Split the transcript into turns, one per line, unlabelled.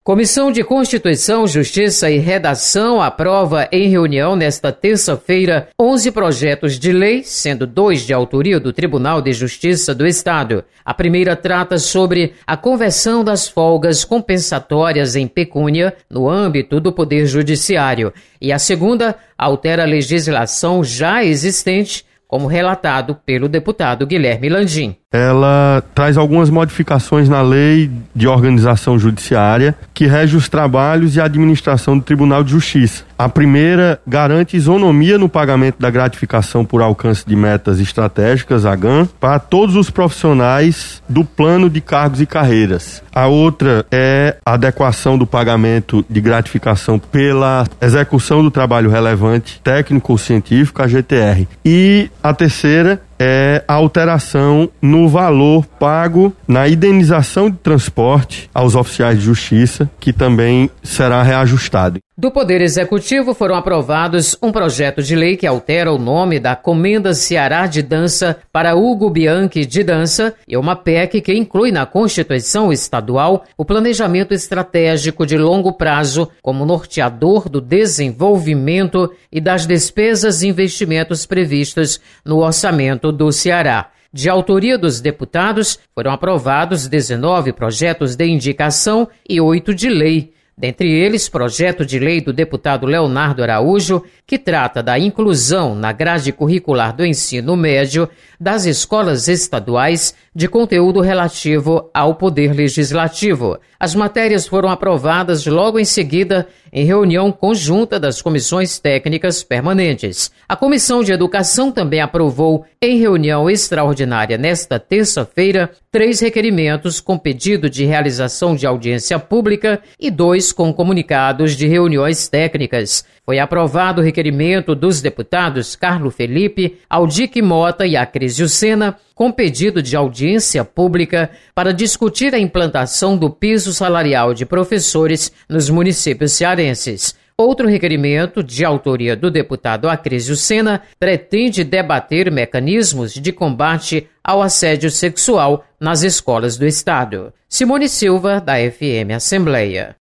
Comissão de Constituição, Justiça e Redação aprova em reunião nesta terça-feira 11 projetos de lei, sendo 2 de autoria do Tribunal de Justiça do Estado. A primeira trata sobre a conversão das folgas compensatórias em pecúnia no âmbito do Poder Judiciário. E a segunda altera a legislação já existente, como relatado pelo deputado Guilherme Landim.
Ela traz algumas modificações na lei de organização judiciária que rege os trabalhos e a administração do Tribunal de Justiça. A primeira garante isonomia no pagamento da gratificação por alcance de metas estratégicas, a GAN, para todos os profissionais do plano de cargos e carreiras. A outra é a adequação do pagamento de gratificação pela execução do trabalho relevante técnico ou científico, a GTR. E a terceira é a alteração no valor pago na indenização de transporte aos oficiais de justiça, que também será reajustado.
Do Poder Executivo foram aprovados um projeto de lei que altera o nome da Comenda Ceará de Dança para Hugo Bianchi de Dança e uma PEC que inclui na Constituição Estadual o planejamento estratégico de longo prazo como norteador do desenvolvimento e das despesas e investimentos previstos no orçamento do Ceará. De autoria dos deputados, foram aprovados 19 projetos de indicação e 8 de lei. Dentre eles, projeto de lei do deputado Leonardo Araújo, que trata da inclusão na grade curricular do ensino médio das escolas estaduais de conteúdo relativo ao Poder Legislativo. As matérias foram aprovadas logo em seguida em reunião conjunta das comissões técnicas permanentes. A Comissão de Educação também aprovou, em reunião extraordinária nesta terça-feira, 3 requerimentos com pedido de realização de audiência pública e 2 com comunicados de reuniões técnicas. Foi aprovado o requerimento dos deputados Carlo Felipe, Aldique Mota e Acrisio Sena, com pedido de audiência pública para discutir a implantação do piso salarial de professores nos municípios cearenses. Outro requerimento, de autoria do deputado Acrisio Sena, pretende debater mecanismos de combate ao assédio sexual nas escolas do Estado. Simone Silva, da FM Assembleia.